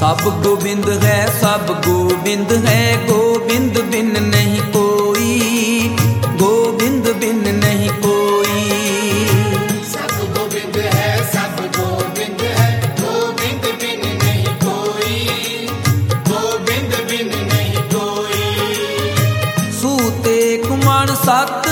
सब गोबिंद है, सब गोबिंद है, गोबिंद बिन नहीं कोई, गोबिंद बिन नहीं कोई। सब गोबिंद है, सब गोबिंद है, गोबिंद बिन नहीं कोई, गोबिंद बिन नहीं कोई। सूते कुमण सत